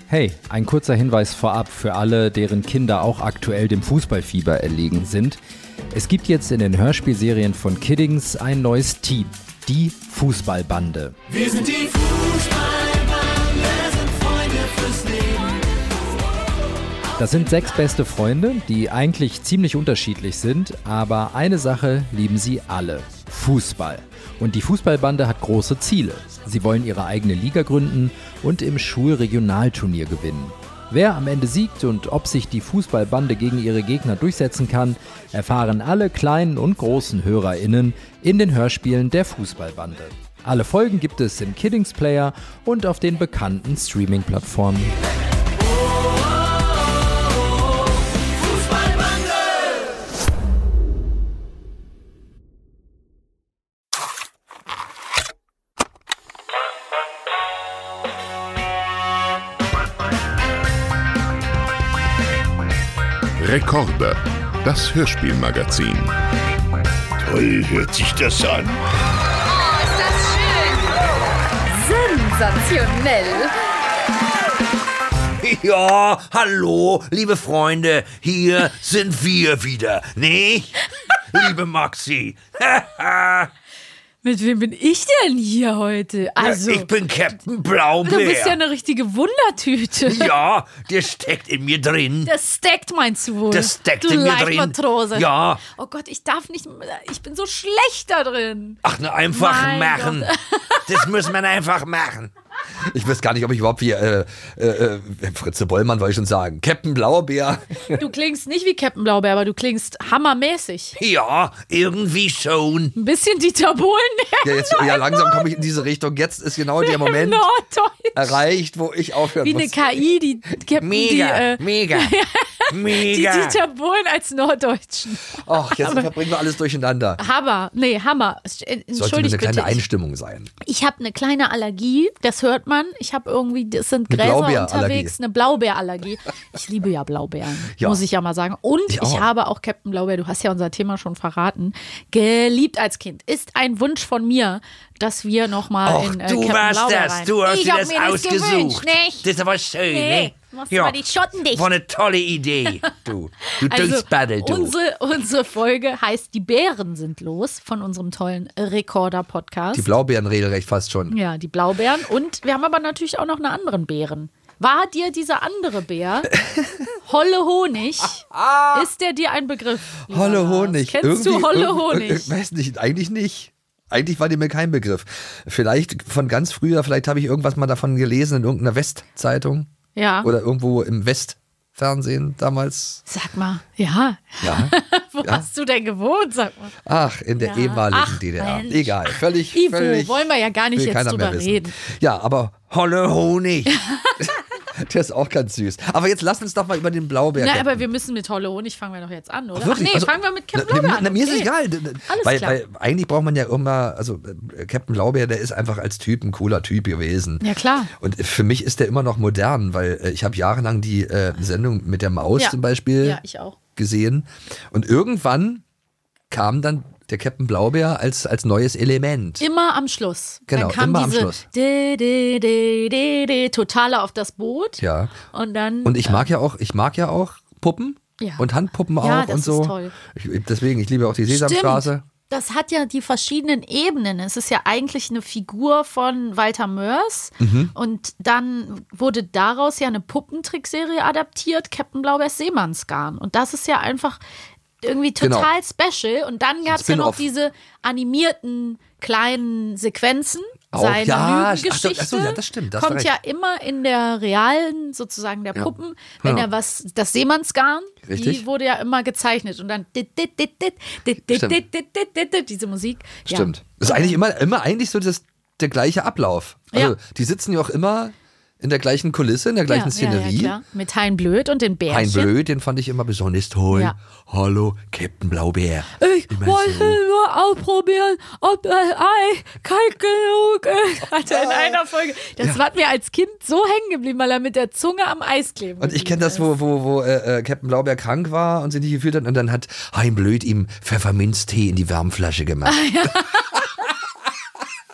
Hey, ein kurzer Hinweis vorab für alle, deren Kinder auch aktuell dem Fußballfieber erlegen sind. Es gibt jetzt in den Hörspielserien von Kiddings ein neues Team, die Fußballbande. Wir sind die Fußballbande, sind Freunde fürs Leben. Das sind 6 beste Freunde, die eigentlich ziemlich unterschiedlich sind, aber eine Sache lieben sie alle: Fußball. Und die Fußballbande hat große Ziele. Sie wollen ihre eigene Liga gründen und im Schulregionalturnier gewinnen. Wer am Ende siegt und ob sich die Fußballbande gegen ihre Gegner durchsetzen kann, erfahren alle kleinen und großen HörerInnen in den Hörspielen der Fußballbande. Alle Folgen gibt es im Kiddings Player und auf den bekannten Streaming-Plattformen. Rekorder, das Hörspielmagazin. Toll hört sich das an. Oh, ist das schön! Sensationell! Ja, hallo, liebe Freunde, hier sind wir wieder, nicht? Liebe Maxi. Mit wem bin ich denn hier heute? Also, Ich bin Captain Blaubeer. du bist ja eine richtige Wundertüte. Ja, der steckt in mir drin. Das steckt, meinst du wohl? Das steckt du in mir drin. Leichtmatrose. Ja. Oh Gott, ich darf nicht, ich bin so schlecht da drin. Ach, nur einfach Mein machen. Das muss man einfach machen. Ich weiß gar nicht, ob ich überhaupt wie Fritze Bollmann, wollte ich schon sagen. Captain Blaubeer. Du klingst nicht wie Captain Blaubeer, aber du klingst hammermäßig. Ja, irgendwie schon. Ein bisschen Dieter Bohlen. Ja, langsam komme ich in diese Richtung. Jetzt ist genau der Moment Norddeutsch. erreicht, wo ich aufhören Wie muss. eine KI, die Captain, Mega, die, mega, die mega. Dieter Bohlen als Norddeutschen. Ach, jetzt verbringen wir alles durcheinander. Hammer. Sollte eine Entschuldigt kleine bitte. Einstimmung sein. Ich habe eine kleine Allergie, das hört man. Ich habe irgendwie, das sind Eine Gräser Blaubeerallergie. unterwegs, eine Blaubeerallergie. Ich liebe ja Blaubeeren, Ja. muss ich ja mal sagen. Und Ich ich auch. habe auch Captain Blaubeer, du hast ja unser Thema schon verraten, geliebt als Kind. Ist ein Wunsch von mir, dass wir nochmal Ach, in du Captain warst Blaubeer das. rein. Du hast ich dir hab das mir das ausgesucht. gewünscht, nicht? Das ist aber schön, Nee, ne? machst du mal die Schotten dicht. War eine tolle Idee, du. Du Also, Dösbaddel, du. unsere Folge heißt Die Bären sind los von unserem tollen Rekorder-Podcast. Die Blaubeeren regelrecht fast schon. Ja, die Blaubeeren. Und wir haben aber natürlich auch noch einen anderen Bären. War dir dieser andere Bär, Holle Honig, ist der dir ein Begriff? lieber Holle Lars? Honig. Kennst du Holle Honig? Ich weiß nicht, eigentlich nicht. Eigentlich war die mir kein Begriff. Vielleicht von ganz früher, vielleicht habe ich irgendwas mal davon gelesen in irgendeiner Westzeitung Ja. oder irgendwo im Westfernsehen damals. Sag mal, ja. Ja. Wo hast du denn gewohnt, sag mal? Ach, in der Ja. ehemaligen Ach, DDR. Mensch. Egal, völlig. Ivo, völlig wollen wir ja gar nicht will jetzt keiner mehr drüber wissen. reden. Ja, aber Holle Honig. Der ist auch ganz süß. Aber jetzt lass uns doch mal über den Blaubeer Na, kämpfen. aber wir müssen mit Holle Honig, fangen wir doch jetzt an, oder? Wirklich? Ach nee, Also, fangen wir mit Captain Blaubeer an. Mir ist Okay. egal. Alles klar. Weil eigentlich braucht man ja immer, also Captain Blaubeer, der ist einfach als Typ ein cooler Typ gewesen. Ja, klar. Und für mich ist der immer noch modern, weil ich habe jahrelang die Sendung mit der Maus Ja. zum Beispiel Ja, ich auch. gesehen. Und irgendwann kam dann der Captain Blaubeer als neues Element. Immer am Schluss. Genau, dann kam immer am diese Schluss. Totale auf das Boot. Ja. Und dann. Und ich mag ja auch Puppen Ja. und Handpuppen Ja, auch das und so. ist toll. Deswegen, ich liebe auch die Sesamstraße. Stimmt. Das hat ja die verschiedenen Ebenen. Es ist ja eigentlich eine Figur von Walter Mörs. Mhm. Und dann wurde daraus ja eine Puppentrickserie adaptiert, Captain Blaubeers Seemannsgarn. Und das ist ja einfach irgendwie Genau. total special. Und dann gab es ja noch Spin-off. diese animierten kleinen Sequenzen. Auch, Seine ja, Lügengeschichte ach so, ja, das stimmt, da hast du kommt recht. ja immer in der realen, sozusagen der Puppen, wenn Ja. er das Seemannsgarn, Richtig. die wurde ja immer gezeichnet und dann diese Musik. Stimmt. Ja. Das ist eigentlich immer eigentlich so der gleiche Ablauf. Also Ja. die sitzen ja auch immer in der gleichen Kulisse, in der gleichen Szenerie. Ja, klar. Mit Hein Blöd und den Bärchen. Hein Blöd, den fand ich immer besonders toll. Ja. Hallo, Captain Blaubeer. Ich Immer wollte so. nur ausprobieren, ob das Ei kalt genug ist. Hat er in einer Folge. Das war mir als Kind so hängen geblieben, weil er mit der Zunge am Eis kleben Und ich kenne das, wo Captain Blaubeer krank war und sie nicht gefühlt hat und dann hat Hein Blöd ihm Pfefferminztee in die Wärmflasche gemacht.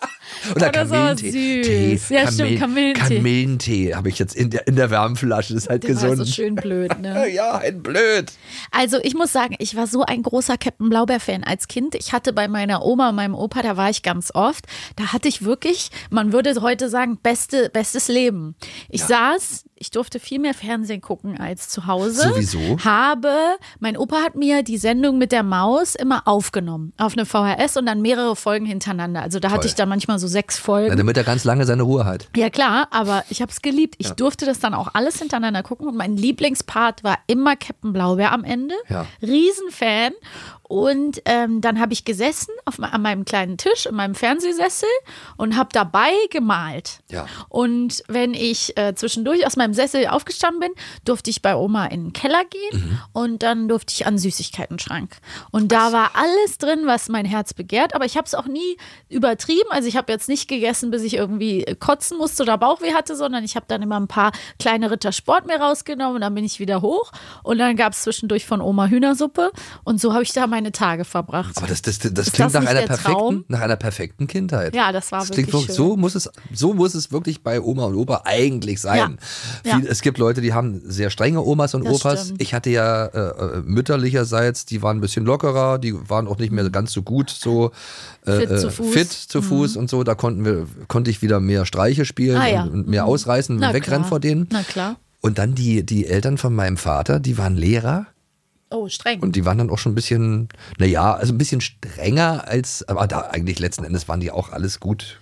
Oder das war Kamillentee. süß. Ja, stimmt, Kamillentee. Kamillentee habe ich jetzt in der Wärmflasche. Das ist halt Der war gesund. so schön blöd, ne? Ja, ein Blöd. Also ich muss sagen, ich war so ein großer Captain Blaubeer-Fan als Kind. Ich hatte bei meiner Oma und meinem Opa, da war ich ganz oft, da hatte ich wirklich, man würde heute sagen, bestes Leben. Ich durfte viel mehr Fernsehen gucken als zu Hause. Sowieso. Mein Opa hat mir die Sendung mit der Maus immer aufgenommen, auf eine VHS und dann mehrere Folgen hintereinander. Also da hatte ich dann manchmal so 6 Folgen. Ja, damit er ganz lange seine Ruhe hat. Ja klar, aber ich habe es geliebt. Ich durfte das dann auch alles hintereinander gucken und mein Lieblingspart war immer Captain Blaubeer am Ende. Ja. Riesenfan. Und dann habe ich gesessen an meinem kleinen Tisch in meinem Fernsehsessel und habe dabei gemalt. Ja. Und wenn ich zwischendurch aus meinem Sessel aufgestanden bin, durfte ich bei Oma in den Keller gehen und dann durfte ich an den Süßigkeitenschrank. Und da war alles drin, was mein Herz begehrt, aber ich habe es auch nie übertrieben. Also ich habe jetzt nicht gegessen, bis ich irgendwie kotzen musste oder Bauchweh hatte, sondern ich habe dann immer ein paar kleine Ritter Sport mir rausgenommen und dann bin ich wieder hoch. Und dann gab es zwischendurch von Oma Hühnersuppe und so habe ich da meine Tage verbracht. Aber das klingt das nach nicht der Traum? nach einer perfekten Kindheit. Ja, das war das wirklich klingt schön. so muss es wirklich bei Oma und Opa eigentlich sein. Ja. Es gibt Leute, die haben sehr strenge Omas und Das Opas. stimmt. Ich hatte ja mütterlicherseits, die waren ein bisschen lockerer, die waren auch nicht mehr ganz so gut so Fit zu Fuß. fit zu Fuß und so. Da konnte ich wieder mehr Streiche spielen und mehr ausreißen und wegrennen vor denen. Na klar. Und dann die Eltern von meinem Vater, die waren Lehrer. Oh, streng. Und die waren dann auch schon ein bisschen, also ein bisschen strenger aber da eigentlich letzten Endes waren die auch alles gut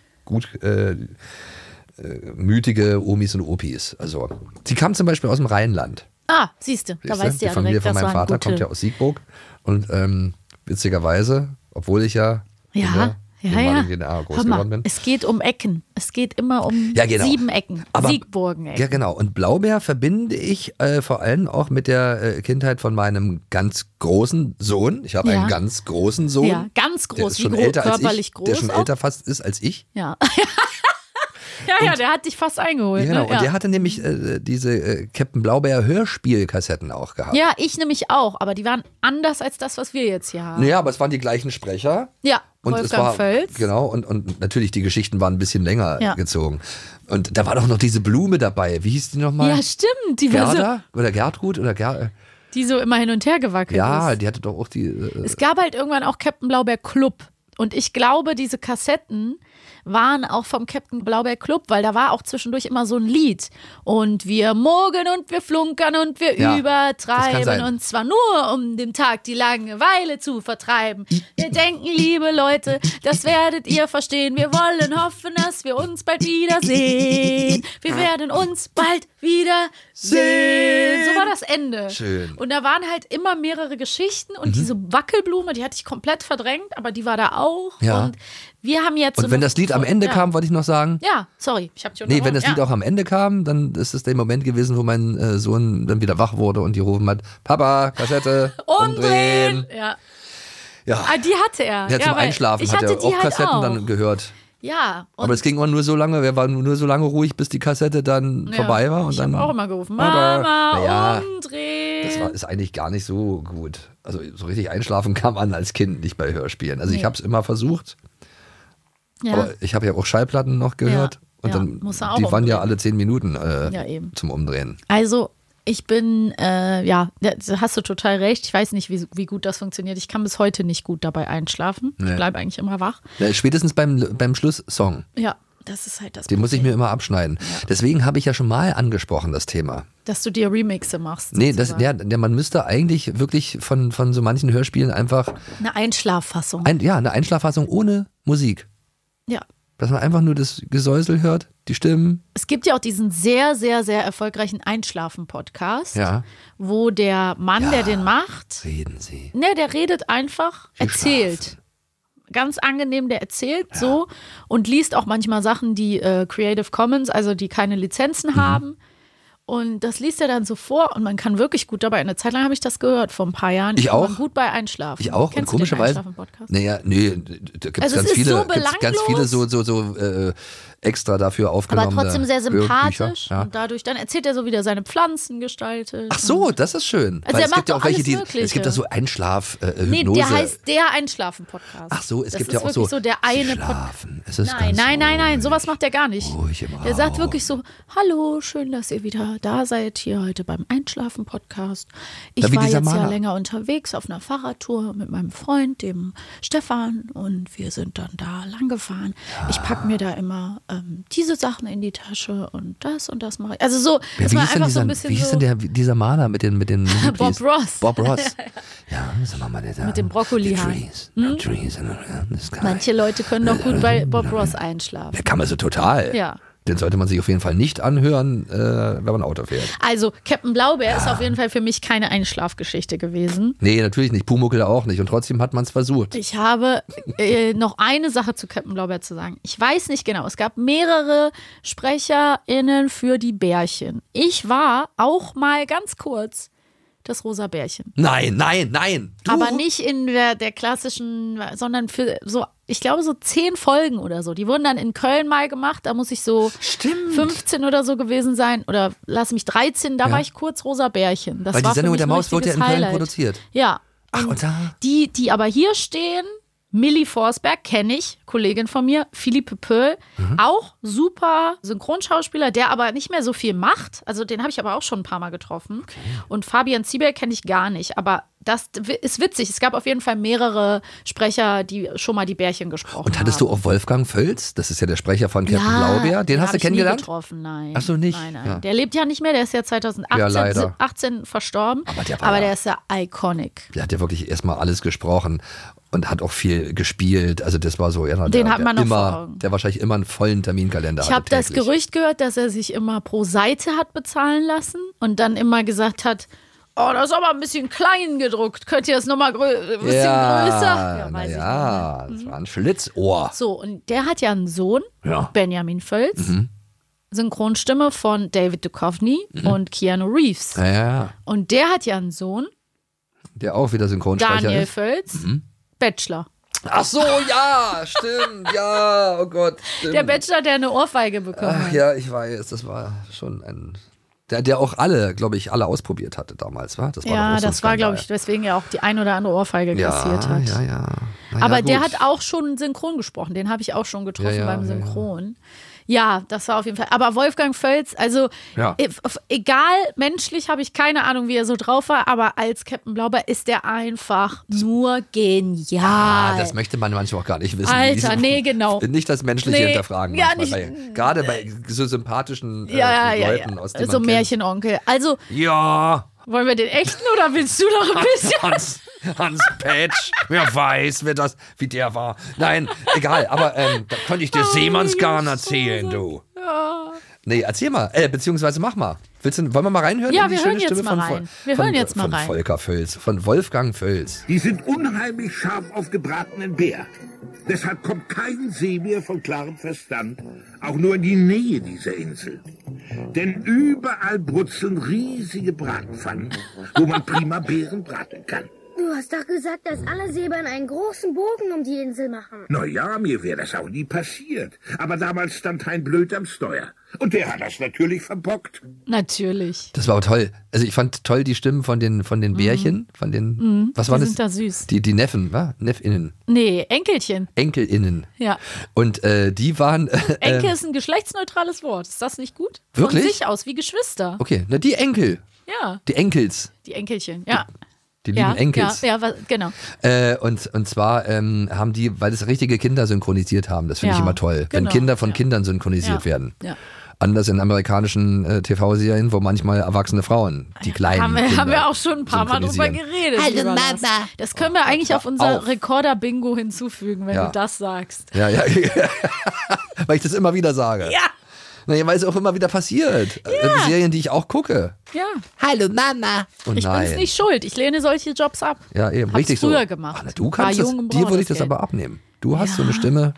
mütige Omis und Opis. Also, die kamen zum Beispiel aus dem Rheinland. Siehst du, da Siehste? weißt du Die ja Familie direkt, von das meinem waren Vater gute. kommt ja aus Siegburg. Und witzigerweise, obwohl ich ja in der ehemaligen DDR groß Hör mal, geworden bin. es geht um Ecken. Es geht immer um Ja, genau. 7 Ecken. Aber- Siegburgen-Ecken. Ja, genau. Und Blaubeer verbinde ich vor allem auch mit der Kindheit von meinem ganz großen Sohn. Ich habe Ja. einen ganz großen Sohn. Ja, ganz Der groß, ist wie schon älter als körperlich ich, groß der schon auch. älter fast ist als ich. Ja. Ja, der hat dich fast eingeholt. Genau, ne? und Ja. der hatte nämlich diese Captain Blaubeer Hörspielkassetten auch gehabt. Ja, ich nämlich auch, aber die waren anders als das, was wir jetzt hier haben. Naja, aber es waren die gleichen Sprecher. Ja, Und Wolfgang es war, Völz. genau, und natürlich die Geschichten waren ein bisschen länger Ja. gezogen. Und da war doch noch diese Blume dabei. Wie hieß die nochmal? Ja, stimmt. Die war so, Gerda? Oder Gertrud? Oder die so immer hin und her gewackelt Ja, ist. die hatte doch auch die. Es gab halt irgendwann auch Captain Blaubeer Club. Und ich glaube, diese Kassetten waren auch vom Captain Blaubeer Club, weil da war auch zwischendurch immer so ein Lied. Und wir mogeln und wir flunkern und wir Ja, das kann sein. übertreiben. Und zwar nur, um dem Tag die Langeweile zu vertreiben. Wir denken, liebe Leute, das werdet ihr verstehen. Wir wollen hoffen, dass wir uns bald wiedersehen. Wir werden uns bald wiedersehen. So war das Ende. Schön. Und da waren halt immer mehrere Geschichten und diese Wackelblume, die hatte ich komplett verdrängt, aber die war da auch. Ja. Und wir haben jetzt. Und so wenn eine- das Lied am Ende ja. kam, wollte ich noch sagen. Ja, sorry, ich hab dich Nee, wenn unterbrochen. das Lied ja. auch am Ende kam, dann ist es der Moment gewesen, wo mein Sohn dann wieder wach wurde und die rufen hat: Papa, Kassette, umdrehen. Ja. Ja. Die hatte er. Ja, zum weil Einschlafen ich hat er hatte die auch halt Kassetten auch. dann gehört. Ja. Und Aber es ging immer nur so lange, wir waren nur so lange ruhig, bis die Kassette dann vorbei war. Und ich dann habe auch immer gerufen, Papa. Mama, Naja, umdrehen. ist eigentlich gar nicht so gut. Also so richtig einschlafen kann man als Kind nicht bei Hörspielen. Also ich Nee. habe es immer versucht, Ja. aber ich habe ja auch Schallplatten noch gehört. Ja, Und ja, dann, muss er auch die waren ja umdrehen. alle 10 Minuten Ja, eben. zum Umdrehen. Also, ich bin, da hast du total recht. Ich weiß nicht, wie gut das funktioniert. Ich kann bis heute nicht gut dabei einschlafen. Ich Nee. bleibe eigentlich immer wach. Ja, spätestens beim Schlusssong. Ja, das ist halt das Den muss ich Problem. mir immer abschneiden. Deswegen habe ich ja schon mal angesprochen, das Thema. Dass du dir Remixe machst. Nee, sozusagen. man müsste eigentlich wirklich von so manchen Hörspielen einfach Eine Einschlaffassung. eine Einschlaffassung ohne Musik. Ja. Dass man einfach nur das Gesäusel hört, die Stimmen. Es gibt ja auch diesen sehr, sehr, sehr erfolgreichen Einschlafen-Podcast, Ja. wo der Mann, der den macht, Reden Sie. ne, der redet einfach, erzählt. Schlafen. Ganz angenehm, der erzählt so und liest auch manchmal Sachen, die Creative Commons, also die keine Lizenzen Mhm. haben. Und das liest er dann so vor und man kann wirklich gut dabei. Eine Zeit lang habe ich das gehört, vor ein paar Jahren. Ich Kann man auch. gut bei Einschlafen. Ich auch. Kennst und du den komischerweise. Einschlafen-Podcast? Naja, nee, da gibt es Also es ganz ist viele, so gibt's ganz viele belanglos. extra dafür aufgenommene Aber trotzdem sehr sympathisch. Hörbücher. Ja. Und dadurch, dann erzählt er so, wie er seine Pflanzen gestaltet. Ach so, das ist schön. Also Weil er es macht gibt ja auch doch welche, alles die. Mögliche. Es gibt da so Einschlaf-Hypnose. Nee, der heißt der Einschlafen-Podcast. Ach so, es das gibt ist ja auch wirklich so. der eine Sie Podcast. schlafen. Es ist Nein, ganz nein, sowas macht er gar nicht. ruhig im Der sagt Raum. wirklich so, hallo, schön, dass ihr wieder da seid hier heute beim Einschlafen-Podcast. Ich Ja, wie war dieser jetzt ja Maler. länger unterwegs auf einer Fahrradtour mit meinem Freund, dem Stefan, und wir sind dann da lang gefahren. Ich packe mir da immer diese Sachen in die Tasche und das mache ich. Also so, dass Wie man hieß denn einfach so ein bisschen wie hieß so denn dieser Maler mit den Bob Ross. Bob Ross. Ja, sag mal, Mit dem Brokkolihaar. No trees in the sky. Manche Leute können doch gut bei Bob Ross einschlafen. Der kann man so total. Ja. Den sollte man sich auf jeden Fall nicht anhören, wenn man Auto fährt. Also Captain Blaubeer ist auf jeden Fall für mich keine Einschlafgeschichte gewesen. Nee, natürlich nicht. Pumuckl auch nicht. Und trotzdem hat man es versucht. Ich habe noch eine Sache zu Captain Blaubeer zu sagen. Ich weiß nicht genau, es gab mehrere SprecherInnen für die Bärchen. Ich war auch mal ganz kurz das rosa Bärchen. Nein. Du? Aber nicht in der klassischen, sondern für so, ich glaube so 10 Folgen oder so. Die wurden dann in Köln mal gemacht, da muss ich so 15 oder so gewesen sein. Oder lass mich 13, da war ich kurz rosa Bärchen. Das Weil war die Sendung für mich mit der ein Maus wurde ja in richtiges Köln Highlight. produziert. Ja. Ach, und da? Die aber hier stehen, Millie Forsberg kenne ich, Kollegin von mir, Philippe Pöll, auch super Synchronschauspieler, der aber nicht mehr so viel macht. Also den habe ich aber auch schon ein paar Mal getroffen. Und Fabian Zieberg kenne ich gar nicht, aber das ist witzig. Es gab auf jeden Fall mehrere Sprecher, die schon mal die Bärchen gesprochen haben. Und hattest du auch Wolfgang Völz? Das ist ja der Sprecher von Captain Blaubeer. Den hast du hab ich nie kennengelernt? getroffen, nein. Ach so, nicht? Nein. Ja. Der lebt ja nicht mehr, der ist ja 2018 leider. 18 verstorben. Aber der war ja- der ist ja iconic. Der hat ja wirklich erstmal alles gesprochen und hat auch viel gespielt. Also das war so, ja, Den hat man noch vor immer, Augen. der wahrscheinlich immer einen vollen Terminkalender Ich hatte. habe das täglich. Gerücht gehört, dass er sich immer pro Seite hat bezahlen lassen und dann immer gesagt hat, oh, das ist aber ein bisschen klein gedruckt. Könnt ihr das nochmal bisschen größer? Ja, weiß ich ja, das war ein Schlitzohr. So, und der hat ja einen Sohn, Ja. Benjamin Völz, Synchronstimme von David Duchovny und Keanu Reeves. Ja, Und der hat ja einen Sohn, der auch wieder Synchronsprecher Daniel ist. Völz, Bachelor. Ach so, ja, stimmt, ja, oh Gott, stimmt. Der Bachelor, der eine Ohrfeige bekommen Ach hat. ja, ich weiß, das war schon ein... Der auch glaube ich, alle ausprobiert hatte damals, war? Das war doch Ja, auch so ein das war, glaube ich, Skandal. deswegen ja auch die ein oder andere Ohrfeige kassiert hat. Ja. Naja, Aber der gut. hat auch schon synchron gesprochen. Den habe ich auch schon getroffen Ja, beim Synchron. Ja, das war auf jeden Fall. Aber Wolfgang Völz, also Ja. egal, menschlich habe ich keine Ahnung, wie er so drauf war, aber als Captain Blaubeer ist der einfach nur genial. Ah, das möchte man manchmal auch gar nicht wissen. Alter, nee, genau. Nicht das Menschliche Nee, hinterfragen. ja, manchmal, gerade bei so sympathischen Leuten, aus denen So man kennt. Märchenonkel. Also, Ja, wollen wir den echten oder willst du noch ein bisschen? Hans Petsch, wer weiß, wie der war. Nein, egal, aber da könnte ich dir Seemannsgarn erzählen, du. Nee, erzähl mal, beziehungsweise mach mal. Wollen wir mal reinhören? Ja, in die wir schöne hören jetzt Stimme mal von, rein. Wir hören jetzt mal von rein. Volker Völz, von Wolfgang Völz. Die sind unheimlich scharf auf gebratenen Bär. Deshalb kommt kein Seebär von klarem Verstand auch nur in die Nähe dieser Insel. Denn überall brutzeln riesige Bratpfannen, wo man prima Bären braten kann. Du hast doch gesagt, dass alle Seebären einen großen Bogen um die Insel machen. Na ja, mir wäre das auch nie passiert. Aber damals stand Hein Blöd am Steuer. Und der hat das natürlich verbockt. Natürlich. Das war aber toll. Also ich fand toll die Stimmen von den Bärchen, von den, was waren Die das? sind da süß. Die Neffen, wa? Neffinnen, Nee, Enkelchen. Enkelinnen. Ja. Und die waren, Enkel ist ein geschlechtsneutrales Wort. Ist das nicht gut? Wirklich? Von sich aus, wie Geschwister. okay, na die Enkel, Ja, die Enkels, die Enkelchen. Ja. die lieben Ja, Enkels. genau. Und zwar haben die, weil das richtige Kinder synchronisiert haben, das finde ich Ja, immer toll, wenn genau, Kinder von ja. Kindern synchronisiert Ja, werden. ja. Anders in amerikanischen TV-Serien, wo manchmal erwachsene Frauen die kleinen Kinder Haben wir auch schon ein paar Mal drüber synchronisieren. geredet. Hallo, lieber Lars. Mama. Das können wir eigentlich auf unser auf. Rekorder-Bingo hinzufügen, wenn Ja. du das sagst. Ja, weil ich das immer wieder sage. Ja. Naja, weil es auch immer wieder passiert. Serien, die ich auch gucke. Ja. Hallo Mama. Und Ich nein. bin's nicht schuld. Ich lehne solche Jobs ab. Ja, eben, Hab's richtig so. früher gemacht. Ach, na, du War kannst das, jung und dir braun würde ich das das Geld. aber abnehmen. Du hast so eine Stimme,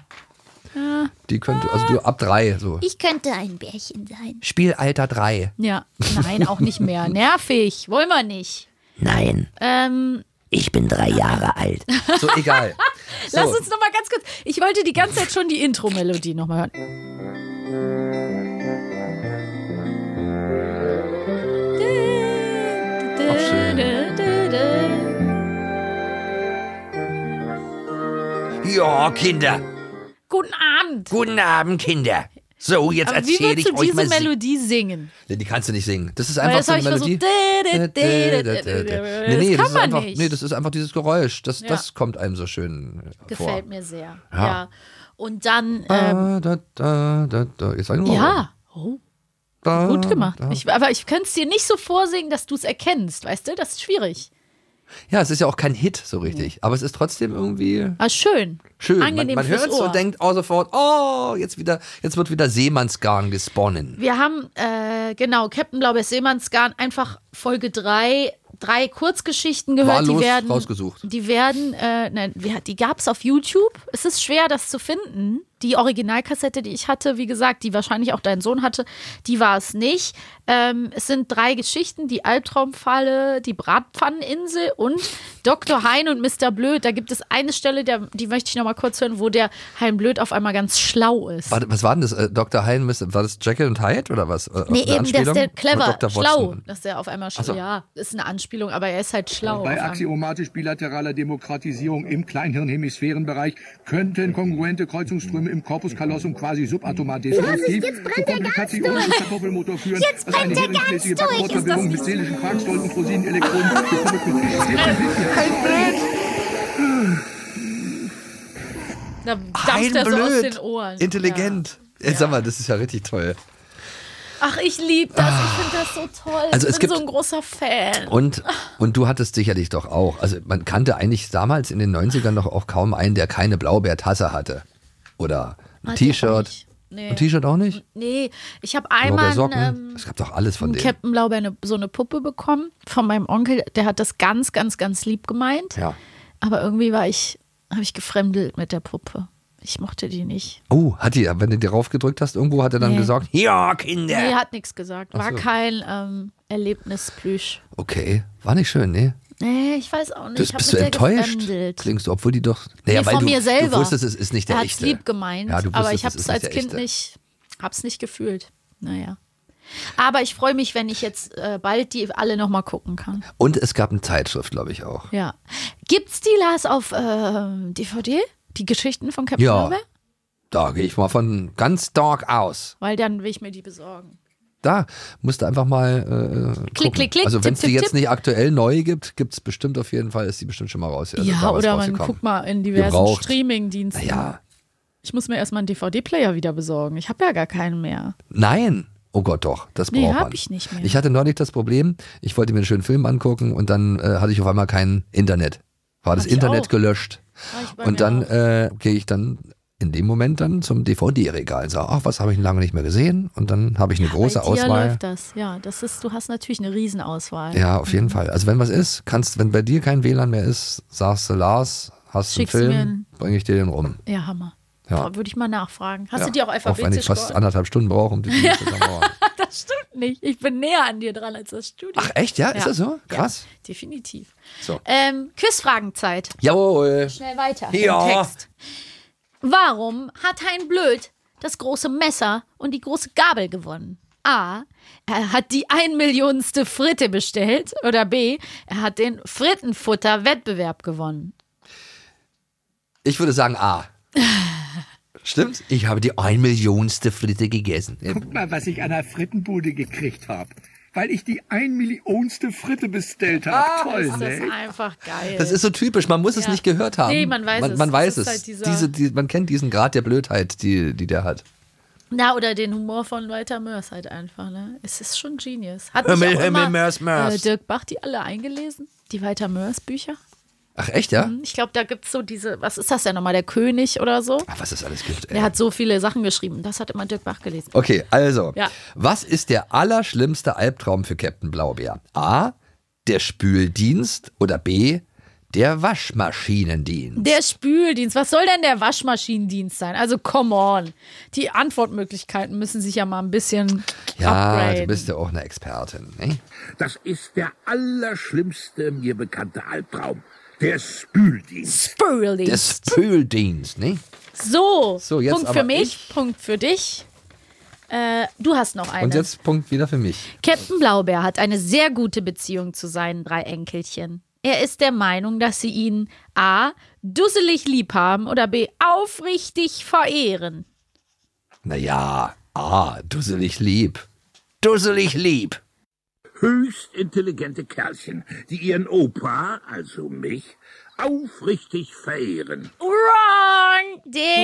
die könnte, also du ab 3, so. Ich könnte ein Bärchen sein. Spielalter 3. Ja. Nein, auch nicht mehr. Nervig. Wollen wir nicht. Nein, ich bin 3 Jahre alt. So, egal. Lass So. uns noch mal ganz kurz. Ich wollte die ganze Zeit schon die Intro-Melodie noch mal hören. Ja, Kinder. Guten Abend. Guten Abend, Kinder. So, jetzt Aber wie erzähle willst ich du euch diese mal. Melodie singen? Nee, die kannst du nicht singen. Das ist Weil einfach das so habe eine ich Melodie. versucht. Das kann man nicht. Nee, das ist einfach dieses Geräusch. Das Ja. kommt einem so schön vor. Gefällt mir sehr. Ja. Ja. Und dann, Jetzt sag ich mal. ja. Oh, Da, gut gemacht. da. Aber ich könnte es dir nicht so vorsingen, dass du es erkennst, weißt du? Das ist schwierig. Ja, es ist ja auch kein Hit so richtig. Aber es ist trotzdem irgendwie Aber schön. schön. Angenehm Man fürs hört es Ohr. und denkt auch sofort, oh, jetzt wird wieder Seemannsgarn gesponnen. Wir haben, genau, Captain Blaubeers Seemannsgarn, einfach Folge 3 Kurzgeschichten gehört. Wahllos die werden rausgesucht. Die werden, die gab es auf YouTube. Es ist schwer, das zu finden. Die Originalkassette, die ich hatte, wie gesagt, die wahrscheinlich auch dein Sohn hatte, die war es nicht. Es sind 3 Geschichten, die Albtraumfalle, die Bratpfanneninsel und Dr. Hein und Mr. Blöd. Da gibt es eine Stelle, die möchte ich noch mal kurz hören, wo der Hein Blöd auf einmal ganz schlau ist. Warte, was war denn das? Dr. Hein, war das Jekyll und Hyde oder was? Nee, eben, der ist der clever, Dr. schlau, Watson? dass der auf einmal schlau, so. ja, ist eine Anspielung, aber er ist halt schlau. Bei axiomatisch-bilateraler Demokratisierung im Kleinhirnhemisphärenbereich könnten kongruente Kreuzungsströme im Corpus callosum quasi subatomar destruktiv jetzt brennt zur der Komplikation ganz des Kartoffelmotor führen, Jetzt dass eine brennt der hirnmäßige ganz durch, Backbordverbindung ist das mit seelischen Quarkstollen und Rosinenelektroden gekoppelt Da dampft er so aus den Ohren. Intelligent. Jetzt sag mal, das ist ja richtig toll. Ach, ich liebe das. Ich finde das so toll. Also ich es bin gibt- so ein großer Fan. Und du hattest sicherlich doch auch. Also man kannte eigentlich damals in den 90ern doch auch kaum einen, der keine Blaubeertasse hatte. Oder ein Hatte ich auch T-Shirt. nicht. Nee. Ein T-Shirt auch nicht? Nee, ich habe einmal Blaubeersocken? Es gab doch alles von denen. Captain Blaubeer so eine Puppe bekommen von meinem Onkel. Der hat das ganz, ganz, ganz lieb gemeint. Ja. Aber irgendwie habe ich gefremdelt mit der Puppe. Ich mochte die nicht. Oh, wenn du dir raufgedrückt hast, irgendwo hat er dann Nee. gesagt, ja, Kinder. Nee, hat nichts gesagt. War Ach so. kein Erlebnisplüsch. Okay, war nicht schön, ne? Nee, ich weiß auch nicht. Das ich hab bist mit du der enttäuscht? gefremdelt. Klingst du, obwohl die doch... Naja, Nee, weil von du, mir selber. Du wusstest, es ist nicht der Er hat's echte. lieb gemeint, Ja, du aber wusstest, ich habe es es ist als der Kind echte. nicht, hab's nicht gefühlt. Naja. Aber ich freue mich, wenn ich jetzt bald die alle nochmal gucken kann. Und es gab eine Zeitschrift, glaube ich auch. Ja. Gibt's die, Lars, auf DVD? Die Geschichten von Captain Ja. Blaubeer? Da gehe ich mal von ganz stark aus. Weil dann will ich mir die besorgen. Da musst du einfach mal gucken. klick, klick, Also wenn es tipp, die tipp, jetzt tipp. nicht aktuell neu gibt, gibt es bestimmt auf jeden Fall, ist die bestimmt schon mal raus. Also Ja, damals oder man rausgekommen. guckt mal in diversen Gebraucht. Streaming-Diensten. Ja, Ich muss mir erstmal einen DVD-Player wieder besorgen. Ich habe ja gar keinen mehr. nein. Oh Gott, doch, das Nee, braucht man. hab ich nicht mehr. Ich hatte neulich das Problem, ich wollte mir einen schönen Film angucken und dann hatte ich auf einmal kein Internet. War das Hab ich Internet auch. gelöscht. War ich bei Und mir dann auch. gehe ich dann in dem Moment dann zum DVD-Regal und sage, ach, was habe ich denn lange nicht mehr gesehen? Und dann habe ich eine große Bei dir Auswahl. läuft das. Ja, du hast natürlich eine Riesenauswahl. Ja, auf jeden Fall. Also wenn was ist, wenn bei dir kein WLAN mehr ist, sagst du, Lars, hast du einen Schickst du mir Film, einen- bringe ich dir den rum. Ja, Hammer. Ja. Würde ich mal nachfragen. Hast Ja. du die auch Auch wenn alphabetisch ich fast geordnet? 1,5 Stunden brauche, um die zu zusammenbauen. Das stimmt nicht. Ich bin näher an dir dran als das Studio. Ach echt, ja? Ist Ja. das so? Krass. Ja, definitiv. So. Quizfragenzeit. Jawohl. Schnell weiter. Ja. Im Text. Warum hat Hein Blöd das große Messer und die große Gabel gewonnen? A. Er hat die 1.000.000. Fritte bestellt. Oder B. Er hat den Frittenfutter-Wettbewerb gewonnen. Ich würde sagen A. Stimmt's? Ich habe die 1.000.000. Fritte gegessen. Guck mal, was ich an der Frittenbude gekriegt habe. Weil ich die 1.000.000. Fritte bestellt habe. Toll, Ist das ne? einfach geil. Das ist so typisch, man muss es Ja. nicht gehört haben. Nee, man weiß es. Man weiß Das es. ist halt Man kennt diesen Grad der Blödheit, die der hat. Na, oder den Humor von Walter Mörs halt einfach, ne? Es ist schon Genius. Hat Himmel, nicht auch Himmel, immer, Mörs. Dirk Bach die alle eingelesen? Die Walter Mörs Bücher? Ach echt, ja? Ich glaube, da gibt es so diese, was ist das denn nochmal, der König oder so? Ach, was es alles gibt, ey. Der hat so viele Sachen geschrieben. Das hat immer Dirk Bach gelesen. Okay, also, Ja. was ist der allerschlimmste Albtraum für Captain Blaubeer? A, der Spüldienst oder B, der Waschmaschinendienst? Der Spüldienst. Was soll denn der Waschmaschinendienst sein? Also, come on. Die Antwortmöglichkeiten müssen sich ja mal ein bisschen Ja, upgraden. du bist ja auch eine Expertin, ne? Das ist der allerschlimmste mir bekannte Albtraum. Der Spüldienst. Spüldienst. Der Spüldienst, ne? So, So, jetzt Punkt aber für mich, Punkt für dich. Du hast noch eine. Und jetzt Punkt wieder für mich. Captain Blaubeer hat eine sehr gute Beziehung zu seinen 3 Enkelchen. Er ist der Meinung, dass sie ihn A. dusselig lieb haben oder B. aufrichtig verehren. Naja, dusselig lieb. Dusselig lieb. Höchst intelligente Kerlchen, die ihren Opa, also mich, aufrichtig verehren. Wrong!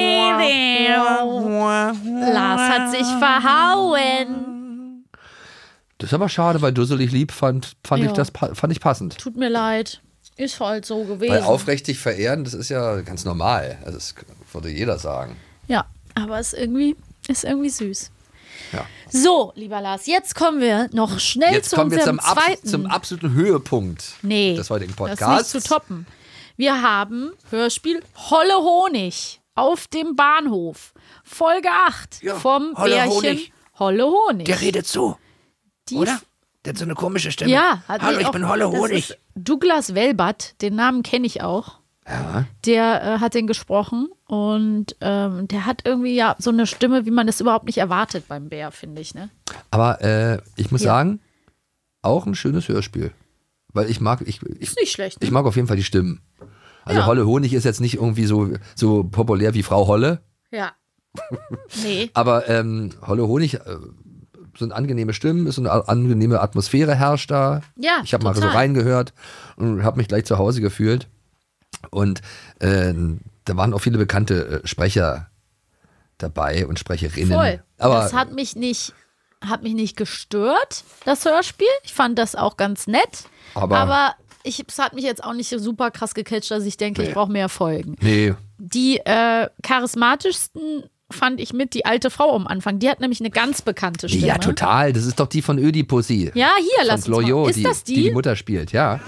Lars hat sich verhauen. Das ist aber schade, weil dusselig lieb fand Ja. ich passend. Tut mir leid. Ist halt so gewesen. Weil aufrichtig verehren, das ist ja ganz normal. Also das würde jeder sagen. Ja, aber ist irgendwie süß. Ja. So, lieber Lars, jetzt kommen wir noch schnell Jetzt zu kommen wir unserem zweiten. zum absoluten Höhepunkt des heutigen Das Podcasts. ist nicht zu toppen. Wir haben Hörspiel Holle Honig auf dem Bahnhof. Folge 8 vom Holle Bärchen Honig. Holle Honig. Der redet so, Die oder? Der hat so eine komische Stimme. Ja, Hallo, ich bin Holle das Honig. ist Douglas Welbert, den Namen kenne ich auch. Ja. Der hat den gesprochen und der hat irgendwie ja so eine Stimme, wie man das überhaupt nicht erwartet beim Bär, finde ich. Ne? Aber ich muss sagen, auch ein schönes Hörspiel. Weil ich mag Ist nicht schlecht. Ne? ich mag auf jeden Fall die Stimmen. Also Ja. Holle Honig ist jetzt nicht irgendwie so populär wie Frau Holle. Ja. Nee. Aber Holle Honig sind angenehme Stimmen, ist eine angenehme Atmosphäre herrscht da. Ja, Ich habe mal so total. reingehört und habe mich gleich zu Hause gefühlt. Und da waren auch viele bekannte Sprecher dabei und Sprecherinnen. Voll. Aber das hat mich nicht gestört, das Hörspiel. Ich fand das auch ganz nett. Aber es hat mich jetzt auch nicht so super krass gecatcht, dass ich denke, ich brauche mehr Folgen. nee, Die charismatischsten fand ich mit die alte Frau am Anfang. Die hat nämlich eine ganz bekannte Stimme. ja, total. Das ist doch die von Ödipussy. Ja, hier, lass uns mal. Loyot, Ist das die Mutter spielt, ja.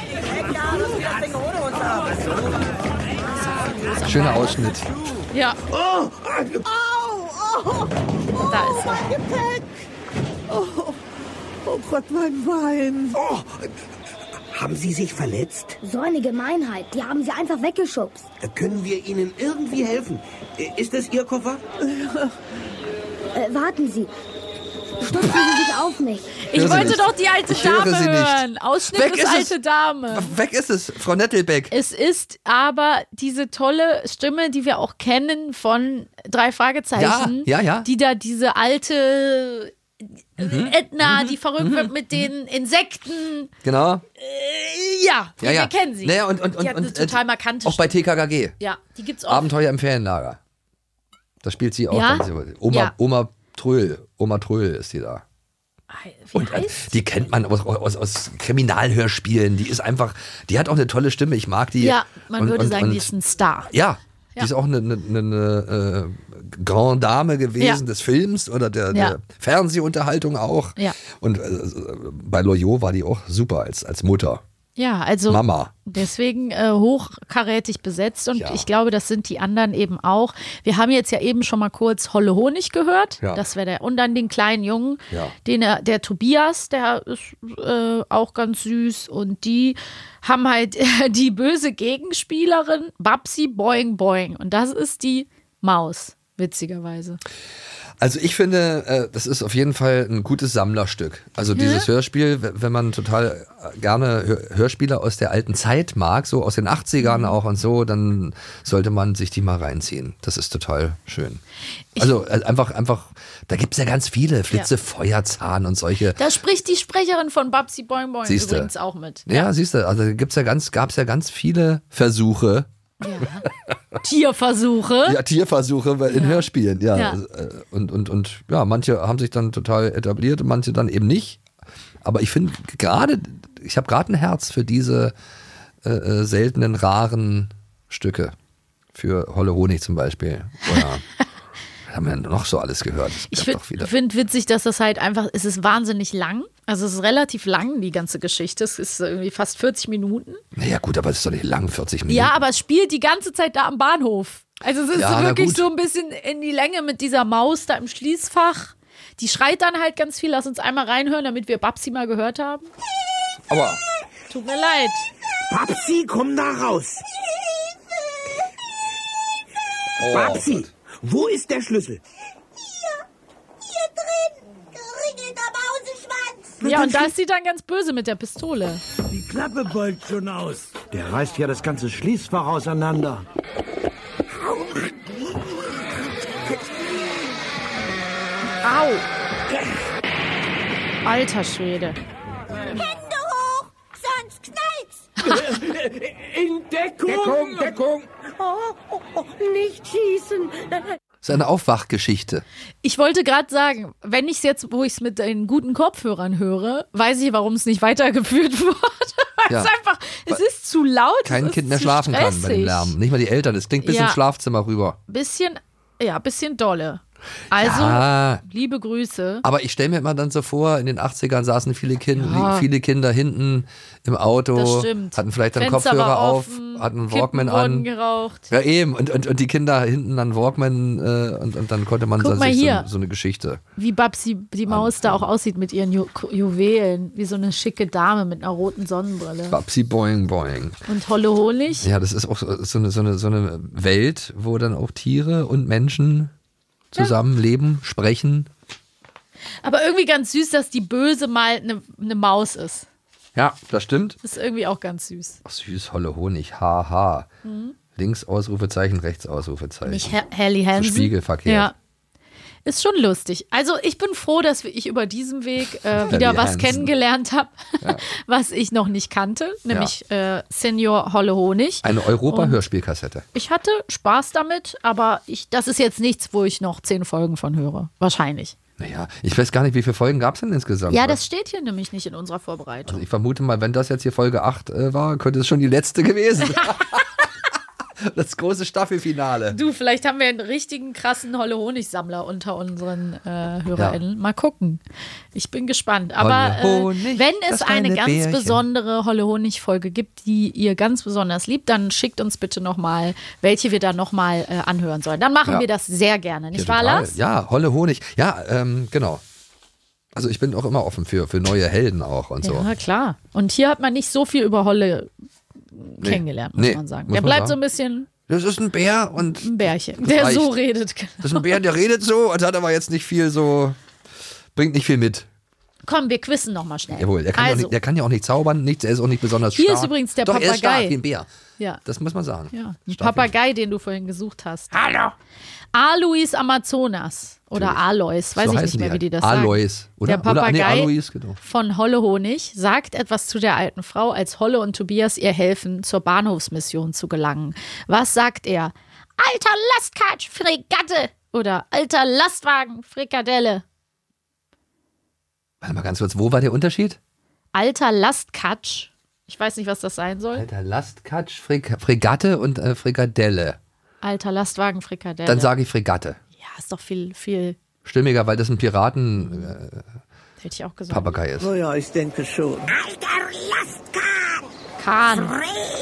Schöner Ausschnitt. Ja. Oh, Da ist er. oh Gott, mein Bein. Oh, haben Sie sich verletzt? So eine Gemeinheit. Die haben sie einfach weggeschubst. Können wir Ihnen irgendwie helfen? Ist das Ihr Koffer? Warten Sie. Stützen Sie sich auf mich. Ich höre sie wollte nicht. doch die alte Ich höre Dame sie nicht. hören. Ausschnitt Weg des ist es. alte Dame. Weg ist es, Frau Nettelbeck. Es ist aber diese tolle Stimme, die wir auch kennen von 3 Fragezeichen. Ja. Die da diese alte Edna, die verrückt wird mit den Insekten. Genau. Wir kennen sie. Naja, und die hat eine total markante auch bei TKKG. Ja, die gibt's auch. Abenteuer im Ferienlager. Da spielt sie auch. Ja? Dann so. Oma Tröll ist die da. Wie Und heißt? die kennt man aus Kriminalhörspielen. Die ist einfach, die hat auch eine tolle Stimme. Ich mag die. Ja, man Und- würde und- sagen, und- die ist ein Star. Ja, Ja. die ist auch eine Grande Dame gewesen Ja. des Films oder der Fernsehunterhaltung auch. Ja. Und bei Loyot war die auch super als Mutter. Ja, also Mama. deswegen hochkarätig besetzt und Ja. ich glaube, das sind die anderen eben auch. Wir haben jetzt ja eben schon mal kurz Holle Honig gehört. Ja. Das wäre der. Und dann den kleinen Jungen, Ja. der Tobias, der ist auch ganz süß. Und die haben halt die böse Gegenspielerin Babsi Boing Boing. Und das ist die Maus, witzigerweise. Also ich finde, das ist auf jeden Fall ein gutes Sammlerstück. Also dieses Hörspiel, wenn man total gerne Hörspiele aus der alten Zeit mag, so aus den 80ern auch und so, dann sollte man sich die mal reinziehen. Das ist total schön. Also einfach, da gibt es ja ganz viele, Flitze, Feuerzahn und solche. Da spricht die Sprecherin von Babsi Boing Boing Siehste. übrigens auch mit. Ja, siehst du, also gab es ja ganz viele Versuche, Tierversuche. ja, Tierversuche in Hörspielen, ja. Ja. Und ja, manche haben sich dann total etabliert und manche dann eben nicht. Aber ich finde ich habe gerade ein Herz für diese seltenen, raren Stücke. Für Holle Honig zum Beispiel. Oder haben wir noch so alles gehört? Es Ich gab doch wieder- finde witzig, dass das halt einfach, es ist wahnsinnig lang. Also es ist relativ lang, die ganze Geschichte. Es ist irgendwie fast 40 Minuten. Naja gut, aber es ist doch nicht lang, 40 Minuten. Ja, aber es spielt die ganze Zeit da am Bahnhof. Also es ist Ja, so na wirklich gut. so ein bisschen in die Länge mit dieser Maus da im Schließfach. Die schreit dann halt ganz viel. Lass uns einmal reinhören, damit wir Babsi mal gehört haben. Aber Tut mir leid. Babsi, komm da raus. Babsi, wo ist der Schlüssel? Hier Ja, und da ist sie dann ganz böse mit der Pistole. Die Klappe beugt schon aus. Der reißt ja das ganze Schließfach auseinander. Au! Alter Schwede. Hände hoch, sonst knallt's. In Deckung! Deckung! Nicht schießen. Das ist eine Aufwachgeschichte. Ich wollte gerade sagen, wenn ich es jetzt, wo ich es mit den guten Kopfhörern höre, weiß ich, warum es nicht weitergeführt wurde. Weil es ist zu laut. Kein Kind mehr schlafen kann bei dem Lärm. Nicht mal die Eltern. Es klingt bis ins Schlafzimmer rüber. Bisschen dolle. Also, Ja. liebe Grüße. Aber ich stelle mir immer dann so vor, in den 80ern saßen viele Kinder hinten im Auto, Das stimmt. hatten vielleicht dann Fenster Kopfhörer war auf, offen, hatten einen Kippen Walkman wurden an. geraucht. Ja, eben. Und die Kinder hinten dann Walkman und dann konnte man Guck mal sich hier. so eine Geschichte. Wie Babsi, die Maus, da auch aussieht mit ihren Juwelen. Wie so eine schicke Dame mit einer roten Sonnenbrille. Babsi Boing Boing. Und Holle Honig. Ja, das ist auch so eine Welt, wo dann auch Tiere und Menschen zusammenleben, sprechen. Aber irgendwie ganz süß, dass die Böse mal eine Maus ist. Ja, das stimmt. Das ist irgendwie auch ganz süß. Ach, süß, Holle Honig, haha. Links Ausrufezeichen, rechts Ausrufezeichen. Nicht Helly Hansen. So spiegelverkehrt. Ja. Ist schon lustig. Also ich bin froh, dass ich über diesen Weg wieder was Hansen. kennengelernt habe, was ich noch nicht kannte, nämlich Senior Holle Honig. Eine Europa-Hörspielkassette. Ich hatte Spaß damit, aber das ist jetzt nichts, wo ich noch 10 Folgen von höre. Wahrscheinlich. Naja, ich weiß gar nicht, wie viele Folgen gab es denn insgesamt? Ja, das steht hier nämlich nicht in unserer Vorbereitung. Also ich vermute mal, wenn das jetzt hier Folge 8 war, könnte es schon die letzte gewesen. Das große Staffelfinale. Du, vielleicht haben wir einen richtigen krassen Holle-Honig-Sammler unter unseren HörerInnen. Mal gucken. Ich bin gespannt. Aber Holle-Honig, wenn es das eine kleine ganz Bärchen. besondere Holle-Honig-Folge gibt, die ihr ganz besonders liebt, dann schickt uns bitte nochmal, welche wir dann nochmal anhören sollen. Dann machen wir das sehr gerne, nicht wahr, total. Lars? Ja, Holle Honig. Ja, genau. Also ich bin auch immer offen für neue Helden auch und so. Ja, klar. Und hier hat man nicht so viel über Holle kennengelernt, muss man sagen. Der bleibt so ein bisschen Das ist ein Bär und ein Bärchen, der reicht. so redet. das ist ein Bär, der redet so und hat aber jetzt nicht viel so, bringt nicht viel mit. Komm, wir quizzen nochmal schnell. Jawohl, der kann ja auch nicht zaubern, er ist auch nicht besonders Hier stark. ist übrigens der Doch, er ist stark Papagei. wie ein Bär. Ja. Das muss man sagen. Ja, ein Stark Papagei, den du vorhin gesucht hast. Hallo. Alois Amazonas oder Alois, weiß So ich heißen nicht mehr, die wie die das Alois, sagen. oder? Der Papagei Oder, nee, Alois, genau. von Holle Honig sagt etwas zu der alten Frau, als Holle und Tobias ihr helfen, zur Bahnhofsmission zu gelangen. Was sagt er? Alter Lastkatsch, Fregatte oder alter Lastwagen, Frikadelle. Warte mal ganz kurz, wo war der Unterschied? Alter Lastkatsch. Ich weiß nicht, was das sein soll. Alter, Lastkatsch, Fregatte und Frikadelle. Alter Lastwagen, Frikadelle. Dann sage ich Fregatte. ja, ist doch viel, Stimmiger, weil das ein Piraten hätte ich auch gesagt. Papagei ist. Oh ja, ich denke schon. Kahn.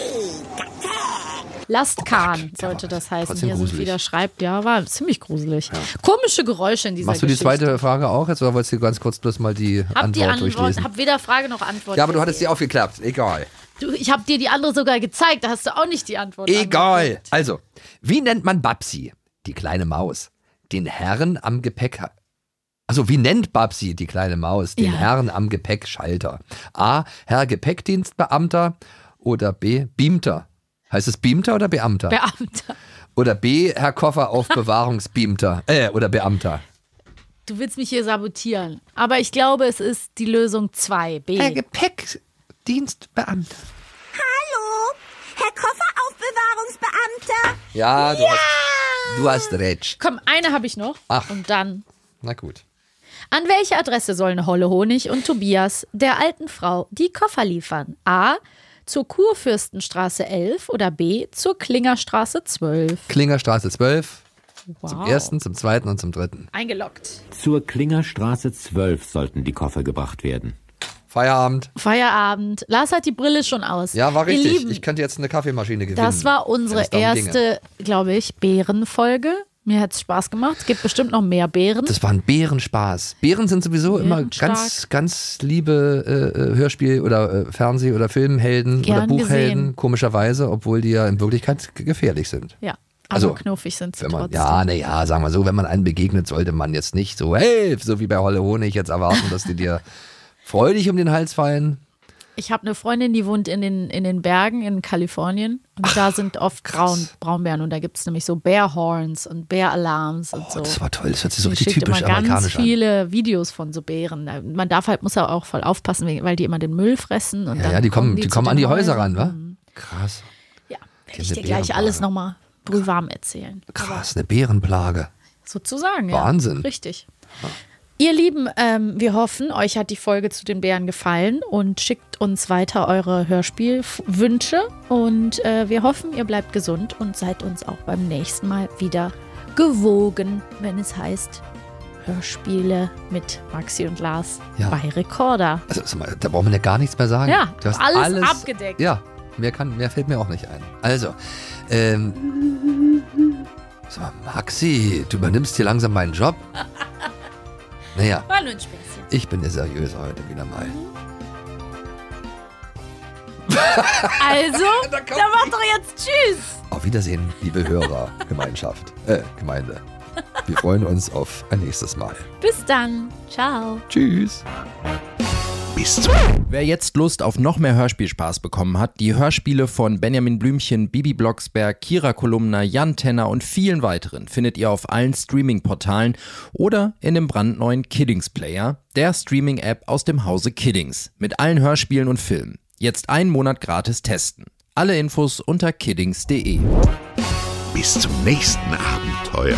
Lastkahn sollte das heißen. Trotzdem Hier sind gruselig. wieder schreibt, ja, war ziemlich gruselig. Komische Geräusche in dieser Machst du die Geschichte. zweite Frage auch jetzt oder wolltest du ganz kurz bloß mal die Hab die Antwort durchlesen? Hab weder Frage noch Antwort. Ja, aber du hattest gesehen. sie aufgeklappt. Egal. Du, ich habe dir die andere sogar gezeigt, da hast du auch nicht die Antwort. Egal. angeguckt. Also, wie nennt man Babsi, die kleine Maus, den Herrn am Gepäck... Also, wie nennt Babsi, die kleine Maus, den Ja. Herrn am Gepäckschalter? A. Herr Gepäckdienstbeamter oder B. Beamter. Heißt es Beamter oder Beamter? Beamter. Oder B. Herr Kofferaufbewahrungsbeamter. Oder Beamter. Du willst mich hier sabotieren. Aber ich glaube, es ist die Lösung 2, B. Herr Gepäckdienstbeamter. Hallo, Herr Kofferaufbewahrungsbeamter. Ja, du hast recht. Komm, eine habe ich noch. Ach. Und dann. Na gut. An welche Adresse sollen Holle Honig und Tobias der alten Frau die Koffer liefern? A. Zur Kurfürstenstraße 11 oder B. Zur Klingerstraße 12? Klingerstraße 12. Wow. Zum ersten, zum zweiten und zum dritten. Eingeloggt. Zur Klingerstraße 12 sollten die Koffer gebracht werden. Feierabend. Feierabend. Lars hat die Brille schon aus. Ja, war Ihr richtig. Lieben, Ich könnte jetzt eine Kaffeemaschine gewinnen. das war wenn unsere es darum ginge. erste, glaube ich, Bärenfolge. Mir hat es Spaß gemacht. Es gibt bestimmt noch mehr Bären. Das war ein Bärenspaß. Bären sind sowieso immer Bärenstark. ganz liebe Hörspiel- oder Fernseh- oder Filmhelden Gern oder Buchhelden, gesehen. komischerweise, obwohl die ja in Wirklichkeit gefährlich sind. Ja, aber Also, knuffig sind sie Wenn man, trotzdem. sagen wir so, wenn man einem begegnet, sollte man jetzt nicht so, hey, so wie bei Holle Honig jetzt erwarten, dass die dir Freu dich um den Halswein. Ich habe eine Freundin, die wohnt in den Bergen in Kalifornien und da sind oft Braunbären und da gibt es nämlich so Bear Horns und Bear Alarms und so. Das war toll, das hört sich so Die richtig schickt typisch immer ganz amerikanisch an. viele Videos von so Bären. Man muss auch voll aufpassen, weil die immer den Müll fressen. Und dann Die kommen zu an die den Häuser Häusern. ran, wa? Krass. Ja, werde ich dir gleich alles nochmal brühwarm erzählen. Krass, eine Bärenplage. Sozusagen, ja. Wahnsinn. Richtig. Ihr Lieben, wir hoffen, euch hat die Folge zu den Bären gefallen und schickt uns weiter eure Hörspielwünsche und wir hoffen, ihr bleibt gesund und seid uns auch beim nächsten Mal wieder gewogen, wenn es heißt Hörspiele mit Maxi und Lars bei Recorder. Also sag mal, da braucht man ja gar nichts mehr sagen. Ja, du hast alles abgedeckt. Ja, mehr fällt mir auch nicht ein. Also, sag mal, Maxi, du übernimmst hier langsam meinen Job. Naja, War nur ein Späßchen. ich bin der Seriöse heute wieder mal. Also, dann macht doch jetzt Tschüss. Auf Wiedersehen, liebe Hörer, Gemeinde. Wir freuen uns auf ein nächstes Mal. Bis dann. Ciao. Tschüss. Bis zum Wer jetzt Lust auf noch mehr Hörspielspaß bekommen hat, die Hörspiele von Benjamin Blümchen, Bibi Blocksberg, Kira Kolumna, Jan Tenner und vielen weiteren findet ihr auf allen Streaming-Portalen oder in dem brandneuen Kiddings Player, der Streaming-App aus dem Hause Kiddings, mit allen Hörspielen und Filmen. Jetzt einen Monat gratis testen. Alle Infos unter kiddings.de. Bis zum nächsten Abenteuer.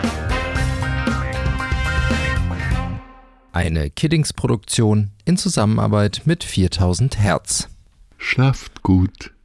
Eine Kiddings-Produktion in Zusammenarbeit mit 4000 Hertz. Schlaft gut.